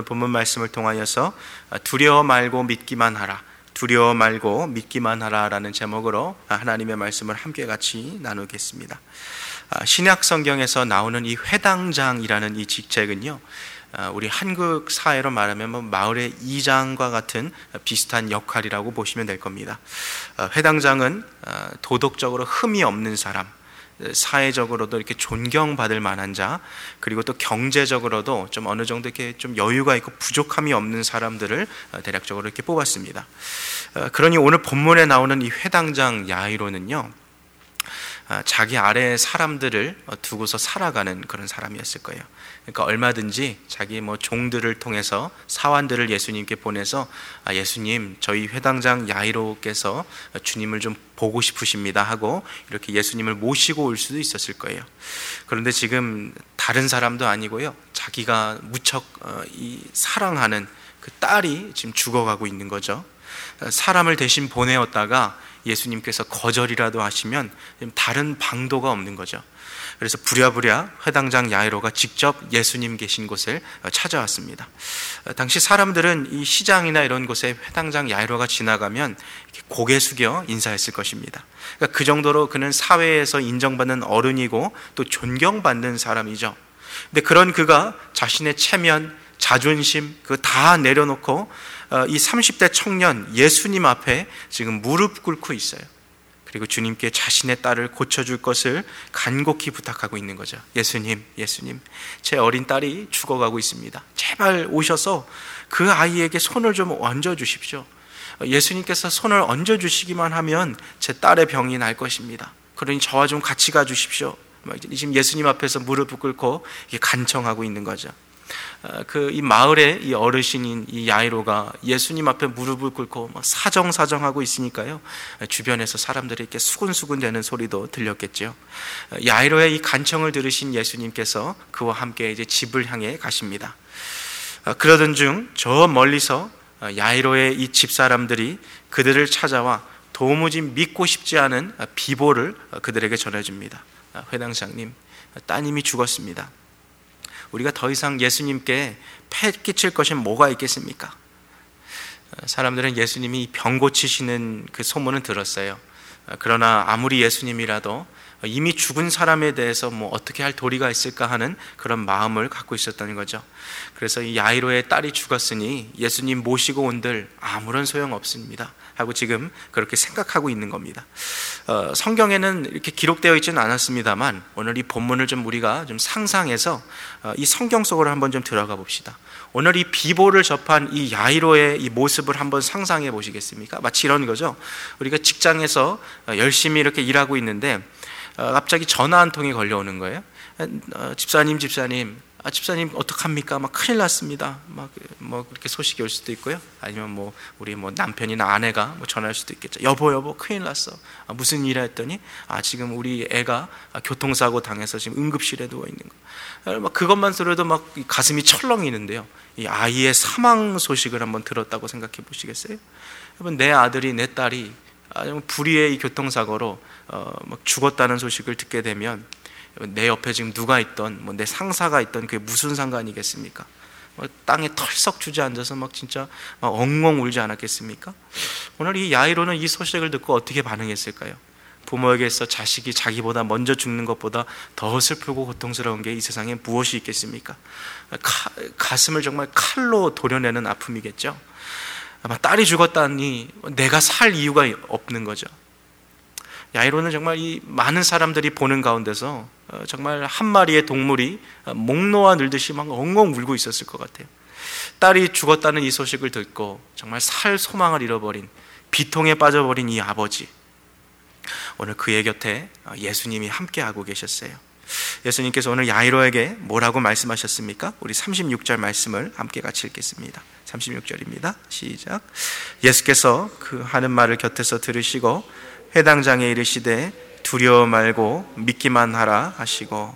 오늘 본문 말씀을 통하여서 두려워 말고 믿기만 하라, 두려워 말고 믿기만 하라 라는 제목으로 하나님의 말씀을 함께 같이 나누겠습니다. 신약 성경에서 나오는 이 회당장이라는 이 직책은요, 우리 한국 사회로 말하면 마을의 이장과 같은 비슷한 역할이라고 보시면 될 겁니다. 회당장은 도덕적으로 흠이 없는 사람, 사회적으로도 이렇게 존경받을 만한 자, 그리고 또 경제적으로도 좀 어느 정도 이렇게 좀 여유가 있고 부족함이 없는 사람들을 대략적으로 이렇게 뽑았습니다. 그러니 오늘 본문에 나오는 이 회당장 야이로는요, 자기 아래의 사람들을 두고서 살아가는 그런 사람이었을 거예요. 그러니까 얼마든지 자기 종들을 통해서 사환들을 예수님께 보내서 예수님, 저희 회당장 야이로께서 주님을 좀 보고 싶으십니다 하고 이렇게 예수님을 모시고 올 수도 있었을 거예요. 그런데 지금 다른 사람도 아니고요, 자기가 무척 사랑하는 그 딸이 지금 죽어가고 있는 거죠. 사람을 대신 보내었다가 예수님께서 거절이라도 하시면 다른 방도가 없는 거죠. 그래서 부랴부랴 회당장 야이로가 직접 예수님 계신 곳을 찾아왔습니다. 당시 사람들은 이 시장이나 이런 곳에 회당장 야이로가 지나가면 고개 숙여 인사했을 것입니다. 그러니까 그 정도로 그는 사회에서 인정받는 어른이고 또 존경받는 사람이죠. 근데 그런 그가 자신의 체면, 자존심 그거 다 내려놓고 이 30대 청년 예수님 앞에 지금 무릎 꿇고 있어요. 그리고 주님께 자신의 딸을 고쳐줄 것을 간곡히 부탁하고 있는 거죠. 예수님, 제 어린 딸이 죽어가고 있습니다. 제발 오셔서 그 아이에게 손을 좀 얹어주십시오. 예수님께서 손을 얹어주시기만 하면 제 딸의 병이 날 것입니다. 그러니 저와 좀 같이 가주십시오. 지금 예수님 앞에서 무릎을 꿇고 간청하고 있는 거죠. 이 마을의 이 어르신인 이 야이로가 예수님 앞에 무릎을 꿇고 사정하고 있으니까요, 주변에서 사람들이 이렇게 수군수군 대는 소리도 들렸겠죠. 야이로의 이 간청을 들으신 예수님께서 그와 함께 이제 집을 향해 가십니다. 그러던 중 저 멀리서 야이로의 이 집사람들이 그들을 찾아와 도무지 믿고 싶지 않은 비보를 그들에게 전해줍니다. 회당장님, 따님이 죽었습니다. 우리가 더 이상 예수님께 폐 끼칠 것이 뭐가 있겠습니까? 사람들은 예수님이 병 고치시는 그 소문은 들었어요. 그러나 아무리 예수님이라도 이미 죽은 사람에 대해서 어떻게 할 도리가 있을까 하는 그런 마음을 갖고 있었다는 거죠. 그래서 이 야이로의 딸이 죽었으니 예수님 모시고 온들 아무런 소용 없습니다 하고 지금 그렇게 생각하고 있는 겁니다. 성경에는 이렇게 기록되어 있지는 않았습니다만 오늘 이 본문을 좀 우리가 좀 상상해서 이 성경 속으로 한번 좀 들어가 봅시다. 오늘 이 비보를 접한 이 야이로의 이 모습을 한번 상상해 보시겠습니까? 마치 이런 거죠. 우리가 직장에서 열심히 이렇게 일하고 있는데 갑자기 전화 한 통이 걸려오는 거예요. 집사님 어떡합니까? 큰일 났습니다. 그렇게 소식이 올 수도 있고요. 아니면 우리 남편이나 아내가 전화할 수도 있겠죠. 여보 큰일 났어. 무슨 일이야 했더니 지금 우리 애가 교통사고 당해서 지금 응급실에 누워 있는 거. 그것만 들어도 가슴이 철렁이는데요. 이 아이의 사망 소식을 한번 들었다고 생각해 보시겠어요? 여러분, 내 아들이, 내 딸이 불의의 이 교통사고로 죽었다는 소식을 듣게 되면 내 옆에 지금 누가 있던 내 상사가 있던 그게 무슨 상관이겠습니까? 땅에 털썩 주저앉아서 진짜 엉엉 울지 않았겠습니까? 오늘 이 야이로는 이 소식을 듣고 어떻게 반응했을까요? 부모에게서 자식이 자기보다 먼저 죽는 것보다 더 슬프고 고통스러운 게 이 세상에 무엇이 있겠습니까? 가슴을 정말 칼로 도려내는 아픔이겠죠. 아마 딸이 죽었다니 내가 살 이유가 없는 거죠. 야이로는 정말 이 많은 사람들이 보는 가운데서 정말 한 마리의 동물이 목 놓아 늘듯이 엉엉 울고 있었을 것 같아요. 딸이 죽었다는 이 소식을 듣고 정말 살 소망을 잃어버린, 비통에 빠져버린 이 아버지, 오늘 그의 곁에 예수님이 함께하고 계셨어요. 예수님께서 오늘 야이로에게 뭐라고 말씀하셨습니까? 우리 36절 말씀을 함께 같이 읽겠습니다. 36절입니다. 시작. 예수께서 그 하는 말을 곁에서 들으시고 회당장에 이르시되 두려워 말고 믿기만 하라 하시고.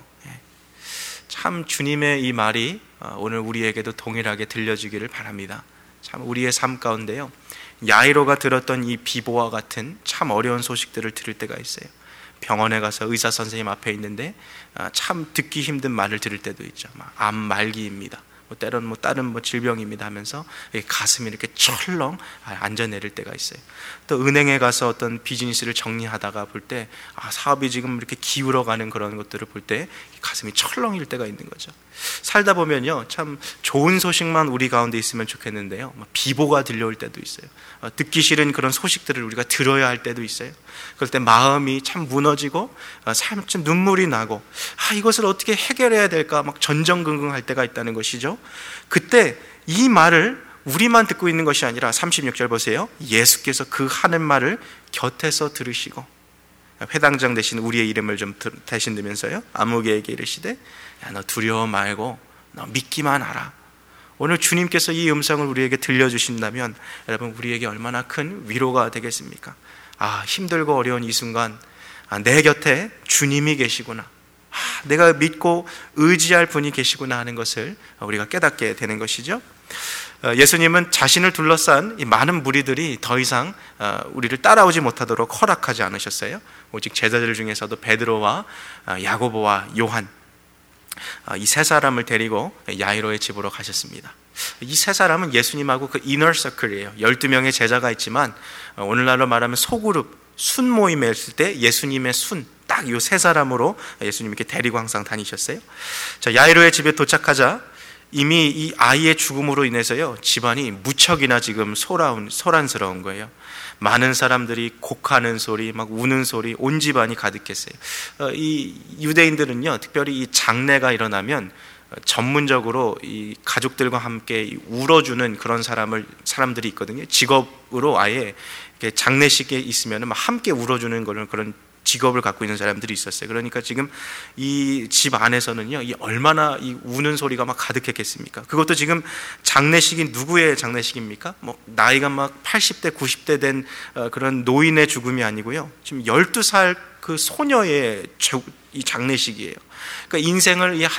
참 주님의 이 말이 오늘 우리에게도 동일하게 들려주기를 바랍니다. 참 우리의 삶 가운데요, 야이로가 들었던 이 비보와 같은 참 어려운 소식들을 들을 때가 있어요. 병원에 가서 의사 선생님 앞에 있는데 참 듣기 힘든 말을 들을 때도 있죠. 암 말기입니다. 때로는 다른 질병입니다 하면서 가슴이 이렇게 철렁 앉아 내릴 때가 있어요. 또 은행에 가서 어떤 비즈니스를 정리하다가 볼 때 사업이 지금 이렇게 기울어가는 그런 것들을 볼 때 가슴이 철렁일 때가 있는 거죠. 살다 보면요, 참 좋은 소식만 우리 가운데 있으면 좋겠는데요, 비보가 들려올 때도 있어요. 듣기 싫은 그런 소식들을 우리가 들어야 할 때도 있어요. 그럴 때 마음이 참 무너지고 참 눈물이 나고 이것을 어떻게 해결해야 될까 막 전전긍긍할 때가 있다는 것이죠. 그때 이 말을 우리만 듣고 있는 것이 아니라 36절 보세요. 예수께서 그 하는 말을 곁에서 들으시고 회당장 대신 우리의 이름을 좀 대신 들면서요, 아무개에게 이르시되 야, 너 두려워 말고 너 믿기만 하라. 오늘 주님께서 이 음성을 우리에게 들려주신다면 여러분, 우리에게 얼마나 큰 위로가 되겠습니까? 힘들고 어려운 이 순간 내 곁에 주님이 계시구나, 내가 믿고 의지할 분이 계시구나 하는 것을 우리가 깨닫게 되는 것이죠. 예수님은 자신을 둘러싼 이 많은 무리들이 더 이상 우리를 따라오지 못하도록 허락하지 않으셨어요. 오직 제자들 중에서도 베드로와 야고보와 요한, 이 세 사람을 데리고 야이로의 집으로 가셨습니다. 이 세 사람은 예수님하고 그 이너 서클이에요. 12명의 제자가 있지만 오늘날로 말하면 소그룹, 순 모임에 있을 때 예수님의 순, 딱 이 세 사람으로 예수님 이렇게 데리고 항상 다니셨어요. 자, 야이로의 집에 도착하자 이미 이 아이의 죽음으로 인해서요, 집안이 무척이나 지금 소란스러운 거예요. 많은 사람들이 곡하는 소리, 막 우는 소리, 온 집안이 가득했어요. 이 유대인들은요, 특별히 이 장례가 일어나면 전문적으로 이 가족들과 함께 울어주는 그런 사람들이 있거든요. 직업으로 아예 장례식에 있으면 함께 울어주는 그런 직업을 갖고 있는 사람들이 있었어요. 그러니까 지금 이 집 안에서는요, 이 얼마나 이 우는 소리가 막 가득했겠습니까? 그것도 지금 장례식이 누구의 장례식입니까? 나이가 막 80대, 90대 된 그런 노인의 죽음이 아니고요, 지금 12살 그 소녀의 이 장례식이에요. 그러니까 인생을 이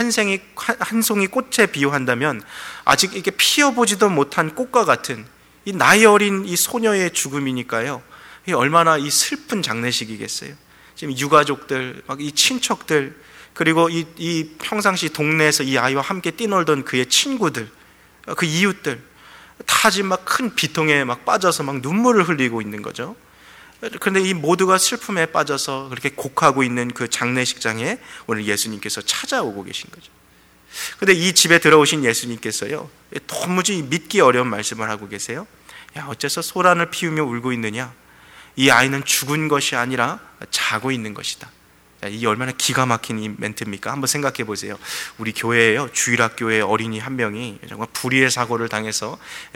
한 송이 꽃에 비유한다면 아직 이게 피어보지도 못한 꽃과 같은 이 나이 어린 이 소녀의 죽음이니까요, 이 얼마나 이 슬픈 장례식이겠어요. 지금 유가족들, 막 이 친척들, 그리고 이 평상시 동네에서 이 아이와 함께 뛰놀던 그의 친구들, 그 이웃들 다 지금 막 큰 비통에 막 빠져서 막 눈물을 흘리고 있는 거죠. 그런데 이 모두가 슬픔에 빠져서 그렇게 곡하고 있는 그 장례식장에 오늘 예수님께서 찾아오고 계신 거죠. 그런데 이 집에 들어오신 예수님께서요, 도무지 믿기 어려운 말씀을 하고 계세요. 야, 어째서 소란을 피우며 울고 있느냐? 이 아이는 죽은 것이 아니라 자고 있는 것이다. 이 얼마나 기가 막힌 이 멘트입니까? 한번 생각해 보세요. 우리 교회에요, 주일학교의 어린이 한 명이 정말 불의의 사고를 당해서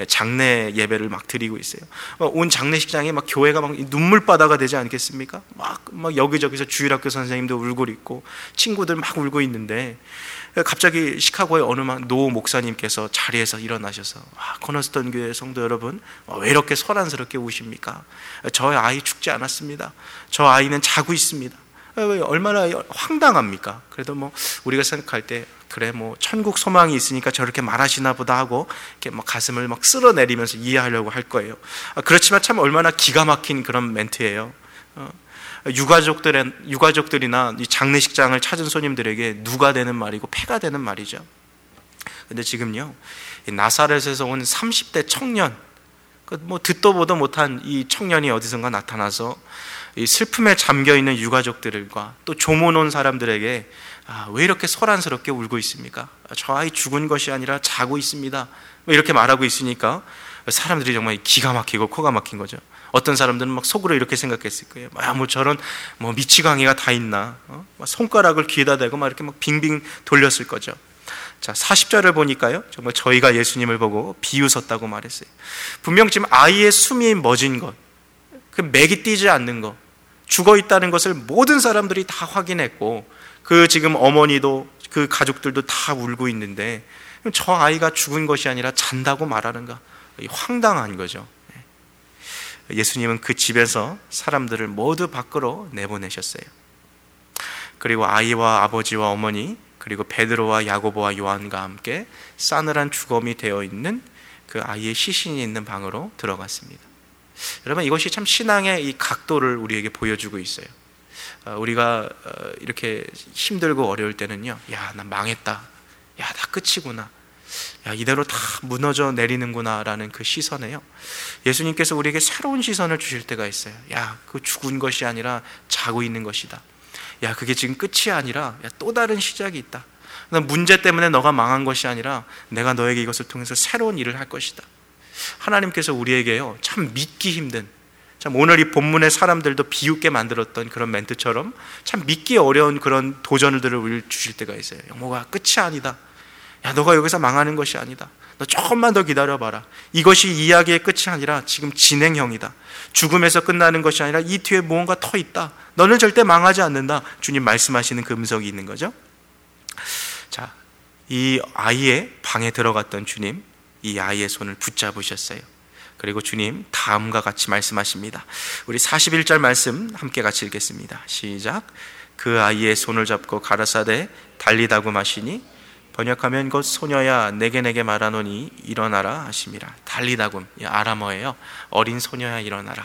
장례 예배를 막 드리고 있어요. 온 장례식장에 막 교회가 막 눈물바다가 되지 않겠습니까? 막 여기저기서 주일학교 선생님도 울고 있고 친구들 막 울고 있는데, 갑자기 시카고의 어느 노 목사님께서 자리에서 일어나셔서 코너스턴 교회 성도 여러분, 왜 이렇게 소란스럽게 우십니까? 저의 아이 죽지 않았습니다. 저 아이는 자고 있습니다. 얼마나 황당합니까? 그래도 우리가 생각할 때 그래 천국 소망이 있으니까 저렇게 말하시나 보다 하고 이렇게 가슴을 쓸어내리면서 이해하려고 할 거예요. 그렇지만 참 얼마나 기가 막힌 그런 멘트예요. 유가족들이나 이 장례식장을 찾은 손님들에게 누가 되는 말이고 패가 되는 말이죠. 근데 지금요, 나사렛에서 온 30대 청년, 듣도 보도 못한 이 청년이 어디선가 나타나서 이 슬픔에 잠겨있는 유가족들과 또 조문 온 사람들에게 왜 이렇게 소란스럽게 울고 있습니까? 저 아이 죽은 것이 아니라 자고 있습니다. 이렇게 말하고 있으니까 사람들이 정말 기가 막히고 코가 막힌 거죠. 어떤 사람들은 막 속으로 이렇게 생각했을 거예요. 저런 미치광이가 다 있나? 손가락을 귀에다 대고 막 이렇게 빙빙 돌렸을 거죠. 자, 40절을 보니까요, 정말 저희가 예수님을 보고 비웃었다고 말했어요. 분명 지금 아이의 숨이 멎은 것, 그 맥이 뛰지 않는 것, 죽어 있다는 것을 모든 사람들이 다 확인했고, 그 지금 어머니도 그 가족들도 다 울고 있는데 저 아이가 죽은 것이 아니라 잔다고 말하는가? 황당한 거죠. 예수님은 그 집에서 사람들을 모두 밖으로 내보내셨어요. 그리고 아이와 아버지와 어머니, 그리고 베드로와 야고보와 요한과 함께 싸늘한 주검이 되어 있는 그 아이의 시신이 있는 방으로 들어갔습니다. 여러분, 이것이 참 신앙의 이 각도를 우리에게 보여주고 있어요. 우리가 이렇게 힘들고 어려울 때는요, 야, 나 망했다, 야, 나 끝이구나, 야, 이대로 다 무너져 내리는구나라는 그 시선에요, 예수님께서 우리에게 새로운 시선을 주실 때가 있어요. 야, 그 죽은 것이 아니라 자고 있는 것이다. 야, 그게 지금 끝이 아니라 또 다른 시작이 있다. 문제 때문에 너가 망한 것이 아니라 내가 너에게 이것을 통해서 새로운 일을 할 것이다. 하나님께서 우리에게요, 참 믿기 힘든, 참 오늘 이 본문의 사람들도 비웃게 만들었던 그런 멘트처럼 참 믿기 어려운 그런 도전들을 우리 주실 때가 있어요. 영모가 끝이 아니다. 야, 너가 여기서 망하는 것이 아니다. 너 조금만 더 기다려봐라. 이것이 이야기의 끝이 아니라 지금 진행형이다. 죽음에서 끝나는 것이 아니라 이 뒤에 무언가 더 있다. 너는 절대 망하지 않는다. 주님 말씀하시는 그 음성이 있는 거죠. 자, 이 아이의 방에 들어갔던 주님, 이 아이의 손을 붙잡으셨어요. 그리고 주님 다음과 같이 말씀하십니다. 우리 41절 말씀 함께 같이 읽겠습니다. 시작. 그 아이의 손을 잡고 가라사대 달리다고 마시니, 번역하면 곧 소녀야 내게 말하노니 일어나라 하심이라. 달리다굼, 아람어예요. 어린 소녀야 일어나라.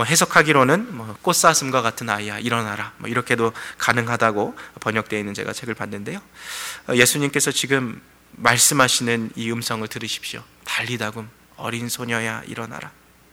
해석하기로는 꽃사슴과 같은 아이야 일어나라, 이렇게도 가능하다고 번역되어 있는 제가 책을 봤는데요, 예수님께서 지금 말씀하시는 이 음성을 들으십시오. 달리다굼, 어린 소녀야 일어나라.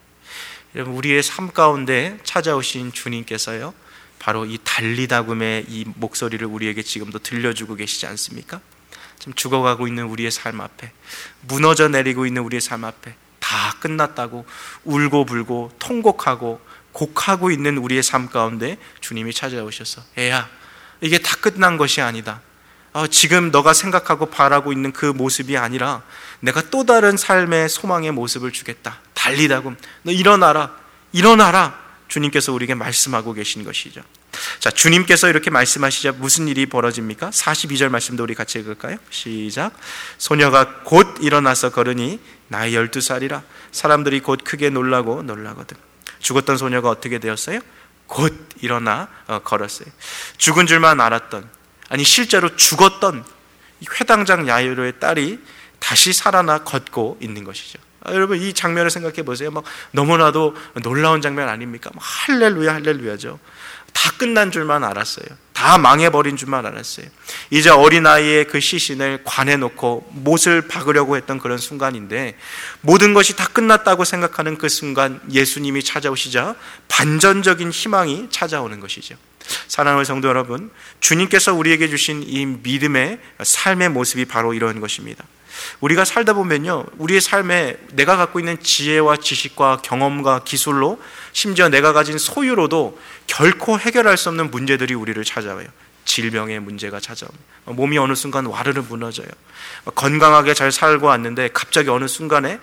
여러분, 우리의 삶 가운데 찾아오신 주님께서요, 바로 이 달리다굼의 이 목소리를 우리에게 지금도 들려주고 계시지 않습니까? 지금 죽어가고 있는 우리의 삶 앞에, 무너져 내리고 있는 우리의 삶 앞에 다 끝났다고 울고 불고 통곡하고 곡하고 있는 우리의 삶 가운데 주님이 찾아오셔서, 애야, 이게 다 끝난 것이 아니다. 지금 너가 생각하고 바라고 있는 그 모습이 아니라 내가 또 다른 삶의 소망의 모습을 주겠다. 달리다굼, 너 일어나라, 일어나라. 주님께서 우리에게 말씀하고 계신 것이죠. 자, 주님께서 이렇게 말씀하시자 무슨 일이 벌어집니까? 42절 말씀도 우리 같이 읽을까요? 시작. 소녀가 곧 일어나서 걸으니 나이 12살이라 사람들이 곧 크게 놀라거든. 죽었던 소녀가 어떻게 되었어요? 곧 일어나 걸었어요. 죽은 줄만 알았던, 아니 실제로 죽었던 이 회당장 야이로의 딸이 다시 살아나 걷고 있는 것이죠. 여러분, 이 장면을 생각해 보세요. 너무나도 놀라운 장면 아닙니까? 할렐루야, 할렐루야죠. 다 끝난 줄만 알았어요. 다 망해버린 줄만 알았어요. 이제 어린아이의 그 시신을 관에 놓고 못을 박으려고 했던 그런 순간인데, 모든 것이 다 끝났다고 생각하는 그 순간 예수님이 찾아오시자 반전적인 희망이 찾아오는 것이죠. 사랑하는 성도 여러분, 주님께서 우리에게 주신 이 믿음의 삶의 모습이 바로 이런 것입니다. 우리가 살다 보면요, 우리의 삶에 내가 갖고 있는 지혜와 지식과 경험과 기술로, 심지어 내가 가진 소유로도 결코 해결할 수 없는 문제들이 우리를 찾아와요. 질병의 문제가 찾아옵니다. 몸이 어느 순간 와르르 무너져요. 건강하게 잘 살고 왔는데 갑자기 어느 순간에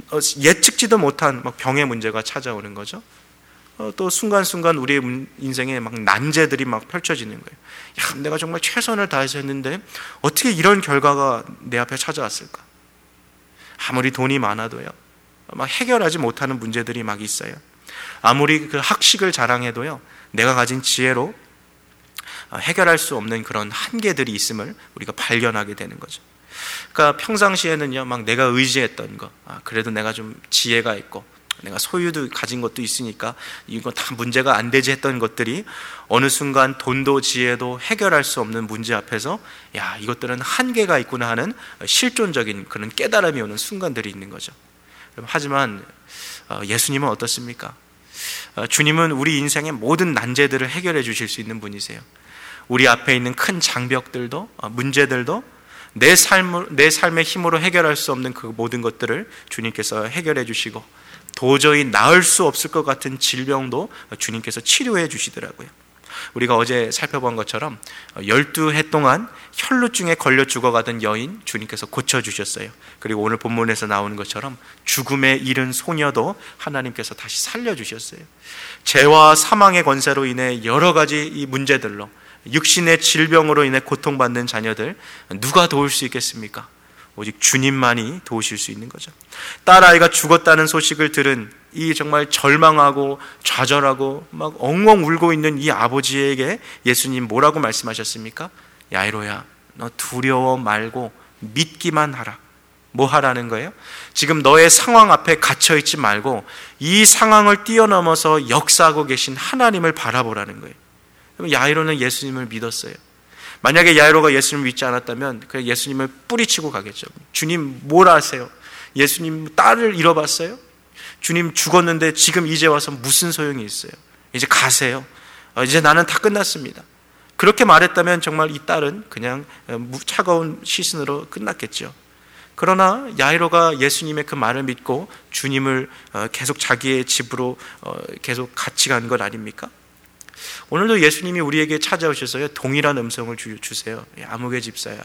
예측지도 못한 병의 문제가 찾아오는 거죠. 또 순간순간 우리의 인생에 난제들이 펼쳐지는 거예요. 야, 내가 정말 최선을 다해서 했는데 어떻게 이런 결과가 내 앞에 찾아왔을까? 아무리 돈이 많아도요, 해결하지 못하는 문제들이 있어요. 아무리 그 학식을 자랑해도요, 내가 가진 지혜로 해결할 수 없는 그런 한계들이 있음을 우리가 발견하게 되는 거죠. 그러니까 평상시에는요, 내가 의지했던 거, 그래도 내가 좀 지혜가 있고 내가 소유도 가진 것도 있으니까 이거 다 문제가 안 되지 했던 것들이 어느 순간 돈도 지혜도 해결할 수 없는 문제 앞에서, 야, 이것들은 한계가 있구나 하는 실존적인 그런 깨달음이 오는 순간들이 있는 거죠. 하지만 예수님은 어떻습니까? 주님은 우리 인생의 모든 난제들을 해결해 주실 수 있는 분이세요. 우리 앞에 있는 큰 장벽들도 문제들도 내 삶의 힘으로 해결할 수 없는 그 모든 것들을 주님께서 해결해 주시고, 도저히 나을 수 없을 것 같은 질병도 주님께서 치료해 주시더라고요. 우리가 어제 살펴본 것처럼 12해 동안 혈루증에 걸려 죽어가던 여인 주님께서 고쳐주셨어요. 그리고 오늘 본문에서 나오는 것처럼 죽음에 이른 소녀도 하나님께서 다시 살려주셨어요. 죄와 사망의 권세로 인해 여러 가지 이 문제들로, 육신의 질병으로 인해 고통받는 자녀들 누가 도울 수 있겠습니까? 오직 주님만이 도우실 수 있는 거죠. 딸아이가 죽었다는 소식을 들은 이 정말 절망하고 좌절하고 엉엉 울고 있는 이 아버지에게 예수님 뭐라고 말씀하셨습니까? 야이로야, 너 두려워 말고 믿기만 하라. 뭐 하라는 거예요? 지금 너의 상황 앞에 갇혀있지 말고 이 상황을 뛰어넘어서 역사하고 계신 하나님을 바라보라는 거예요. 야이로는 예수님을 믿었어요. 만약에 야이로가 예수님을 믿지 않았다면 그냥 예수님을 뿌리치고 가겠죠. 주님 뭘 아세요? 예수님 딸을 잃어봤어요? 주님 죽었는데 지금 이제 와서 무슨 소용이 있어요? 이제 가세요. 이제 나는 다 끝났습니다. 그렇게 말했다면 정말 이 딸은 그냥 차가운 시신으로 끝났겠죠. 그러나 야이로가 예수님의 그 말을 믿고 주님을 계속 자기의 집으로 계속 같이 간 것 아닙니까? 오늘도 예수님이 우리에게 찾아오셔서요, 동일한 음성을 주세요. 아무개 집사야,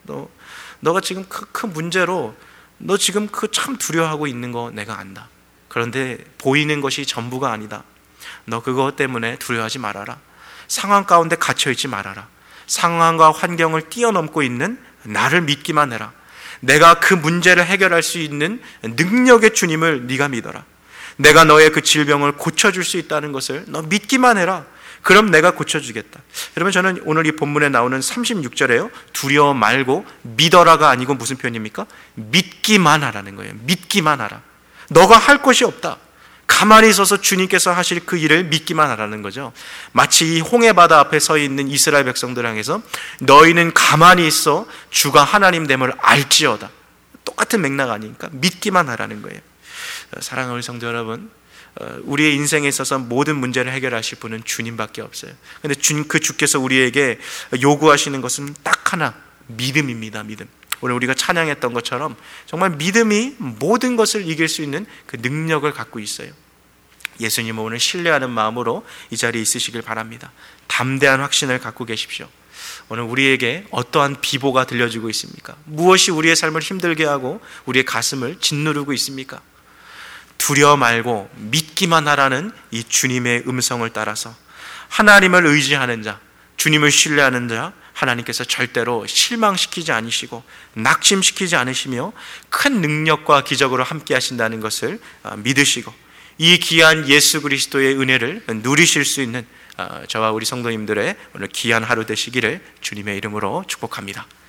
너가 지금 큰 문제로 너 지금 참 두려워하고 있는 거 내가 안다. 그런데 보이는 것이 전부가 아니다. 너 그것 때문에 두려워하지 말아라. 상황 가운데 갇혀있지 말아라. 상황과 환경을 뛰어넘고 있는 나를 믿기만 해라. 내가 그 문제를 해결할 수 있는 능력의 주님을 네가 믿어라. 내가 너의 그 질병을 고쳐줄 수 있다는 것을 너 믿기만 해라. 그럼 내가 고쳐주겠다. 여러분, 저는 오늘 이 본문에 나오는 36절에요, 두려워 말고 믿어라가 아니고 무슨 표현입니까? 믿기만 하라는 거예요. 믿기만 하라. 너가 할 것이 없다. 가만히 있어서 주님께서 하실 그 일을 믿기만 하라는 거죠. 마치 이 홍해바다 앞에 서 있는 이스라엘 백성들 향해서 너희는 가만히 있어 주가 하나님 됨을 알지어다. 똑같은 맥락 아닙니까? 믿기만 하라는 거예요. 사랑하는 우리 성도 여러분, 우리의 인생에 있어서 모든 문제를 해결하실 분은 주님밖에 없어요. 그런데 그 주께서 우리에게 요구하시는 것은 딱 하나, 믿음입니다. 믿음. 오늘 우리가 찬양했던 것처럼 정말 믿음이 모든 것을 이길 수 있는 그 능력을 갖고 있어요. 예수님을 오늘 신뢰하는 마음으로 이 자리에 있으시길 바랍니다. 담대한 확신을 갖고 계십시오. 오늘 우리에게 어떠한 비보가 들려지고 있습니까? 무엇이 우리의 삶을 힘들게 하고 우리의 가슴을 짓누르고 있습니까? 두려워 말고 믿기만 하라는 이 주님의 음성을 따라서 하나님을 의지하는 자, 주님을 신뢰하는 자, 하나님께서 절대로 실망시키지 않으시고 낙심시키지 않으시며 큰 능력과 기적으로 함께 하신다는 것을 믿으시고 이 귀한 예수 그리스도의 은혜를 누리실 수 있는 저와 우리 성도님들의 오늘 귀한 하루 되시기를 주님의 이름으로 축복합니다.